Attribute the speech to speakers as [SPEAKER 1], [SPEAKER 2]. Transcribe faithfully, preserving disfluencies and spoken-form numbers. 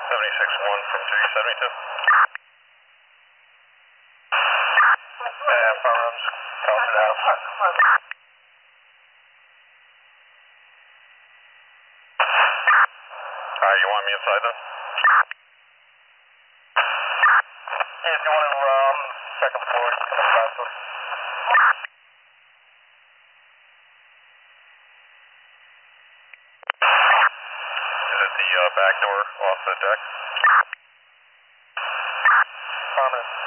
[SPEAKER 1] seventy-six one from two seventy-two. And firearms, call to the house. Alright, you want me inside then? Yeah, if you want to, um, second floor, you can come back to us. Is it the uh, back door off the deck? Affirmative.